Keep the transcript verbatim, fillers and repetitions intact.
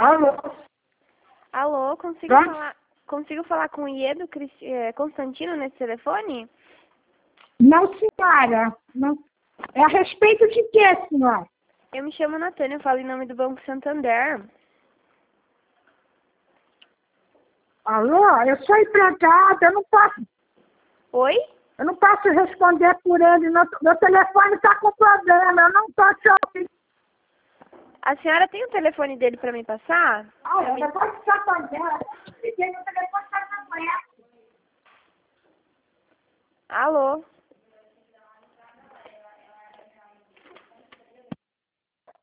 Alô? Alô, consigo Tá? falar, consigo falar com o Iedo Cristi- eh, Constantino nesse telefone? Não, senhora. Não. É a respeito de quê, senhora? Eu me chamo Natânia, eu falo em nome do Banco Santander. Alô? Eu sou empregada, eu não posso, Oi? eu não posso responder por ele. Meu, meu telefone está com problema, eu não estou te ouvindo. A senhora tem o telefone dele para me passar? Ah, eu não posso ficar com ela. Meu telefone está com ela. Alô?